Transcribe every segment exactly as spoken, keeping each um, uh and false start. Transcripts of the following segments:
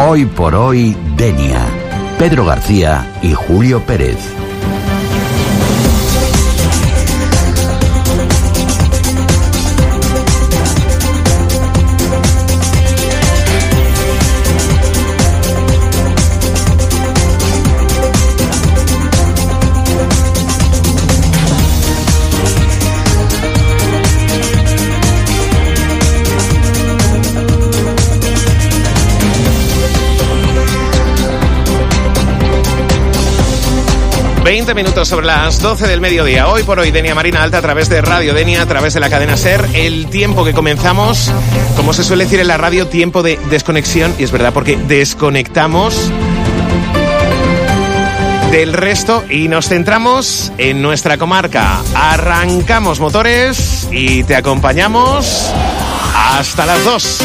Hoy por hoy, Denia. Pedro García y Julio Pérez. veinte minutos sobre las doce del mediodía. Hoy por hoy, Denia Marina Alta a través de Radio Denia, a través de la cadena SER. El tiempo que comenzamos, como se suele decir en la radio, tiempo de desconexión. Y es verdad, porque desconectamos del resto y nos centramos en nuestra comarca. Arrancamos motores y te acompañamos hasta las dos.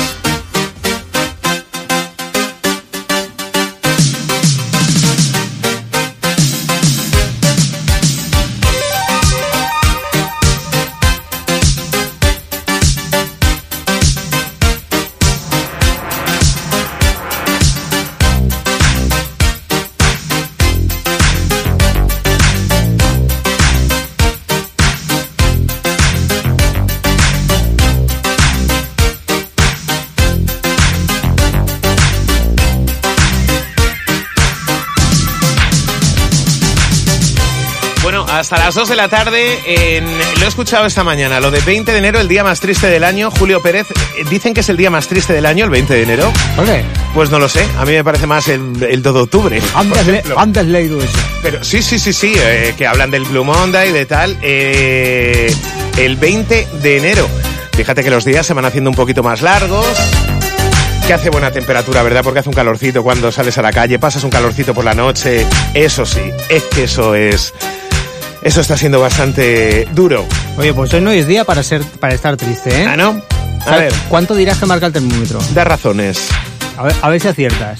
Hasta las dos de la tarde, en... lo he escuchado esta mañana, lo de veinte de enero, el día más triste del año. Julio Pérez, dicen que es el día más triste del año, el veinte de enero. ¿Vale? Pues no lo sé, a mí me parece más el, el dos de octubre. Antes, le, antes leído eso. Pero sí, sí, sí, sí, eh, que hablan del Blue Monday y de tal. Eh, el veinte de enero. Fíjate que los días se van haciendo un poquito más largos. Que hace buena temperatura, ¿verdad? Porque hace un calorcito cuando sales a la calle, pasas un calorcito por la noche. Eso sí, es que eso es... Eso está siendo bastante duro. Oye, pues hoy no es día para ser para estar triste, ¿eh? Ah, ¿no? A ¿Sabes ver. ¿Cuánto dirás que marca el termómetro? Da razones. A ver, a ver si aciertas.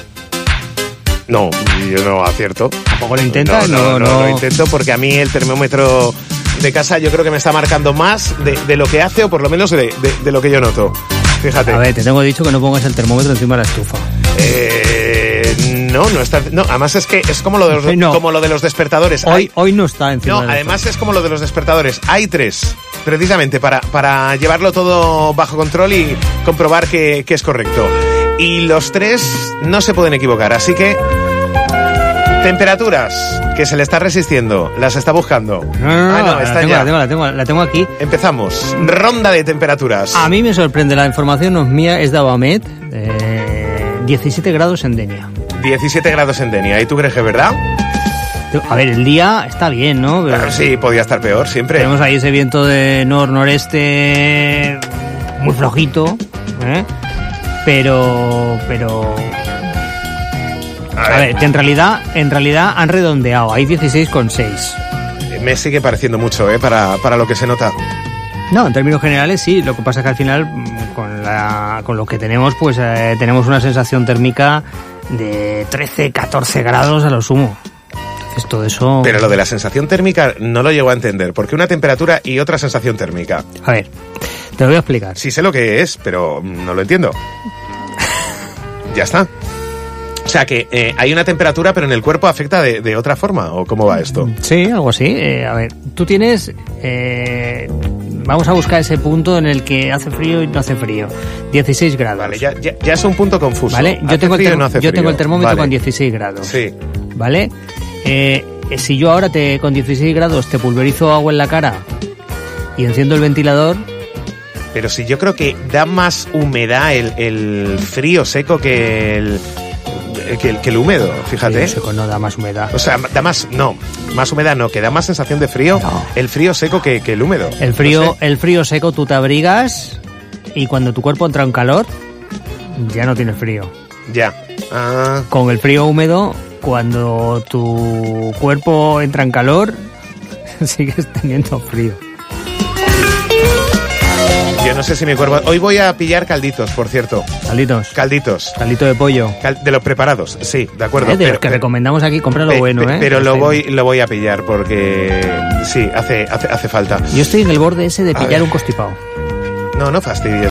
No, yo no acierto. ¿Tampoco lo intentas? No, no, no, no, no lo intento porque a mí el termómetro de casa yo creo que me está marcando más de, de lo que hace o por lo menos de, de, de lo que yo noto. Fíjate. A ver, te tengo dicho que no pongas el termómetro encima de la estufa. Eh... No, no está. No, además es que es como lo de los, no. como lo de los despertadores. Hoy, Hay, hoy no está encima. No, de la además estufa. es como lo de los despertadores. Hay tres, precisamente para, para llevarlo todo bajo control y comprobar que, que es correcto. Y los tres no se pueden equivocar, así que temperaturas que se le está resistiendo, las está buscando. No, no, no, ah, no, la, está tengo, ya. la, tengo, la, tengo, la tengo aquí. Empezamos. Ronda de temperaturas. A mí me sorprende, la información no es mía, es de Abamet. Eh, diecisiete grados en Denia. diecisiete grados en Denia. ¿Y tú crees que es verdad? A ver, el día está bien, ¿no? Pero Claro, sí, podía estar peor, siempre. tenemos ahí ese viento de nor-noreste muy flojito, ¿eh? Pero, pero... A A ver, que en realidad, en realidad han redondeado, hay dieciséis coma seis. Me sigue pareciendo mucho, ¿eh? Para, para lo que se nota. No, en términos generales sí, lo que pasa es que al final con, la, con lo que tenemos, pues eh, tenemos una sensación térmica de trece, catorce grados a lo sumo. Entonces todo eso... Pero lo de la sensación térmica no lo llego a entender. ¿Por qué una temperatura y otra sensación térmica? A ver, te lo voy a explicar. Sí sé lo que es, pero no lo entiendo. Ya está. O sea que eh, hay una temperatura, pero en el cuerpo afecta de, de otra forma, ¿o cómo va esto? Sí, algo así. Eh, a ver, tú tienes... Eh, vamos a buscar ese punto en el que hace frío y no hace frío. dieciséis grados. Vale, ya, ya, ya es un punto confuso. ¿Vale? Yo, Hace tengo el, frío y term- no hace yo tengo frío. el termómetro Vale. con dieciséis grados. Sí. ¿Vale? Eh, si yo ahora te con dieciséis grados te pulverizo agua en la cara y enciendo el ventilador... Pero sí, yo creo que da más humedad el, el frío seco que el, que el, que el húmedo, fíjate. El seco no da más humedad. O sea, da más, no, más humedad no, que da más sensación de frío No. el frío seco que, que el húmedo. El frío, No sé. el frío seco tú te abrigas y cuando tu cuerpo entra en calor ya no tienes frío. Ya. Ah, Con el frío húmedo, cuando tu cuerpo entra en calor, sigues teniendo frío. yo no sé si mi cuerpo... Hoy voy a pillar calditos, por cierto. Calditos. Calditos. Caldito de pollo. Cal- de los preparados, sí, de acuerdo. Eh, de los pero- que pero- recomendamos aquí, cómpralo pe- bueno, pe- ¿eh? Pero lo Este- voy, lo voy a pillar porque sí, hace, hace, hace falta. Yo estoy en el borde ese de A pillar ver. un constipado. No, no fastidies.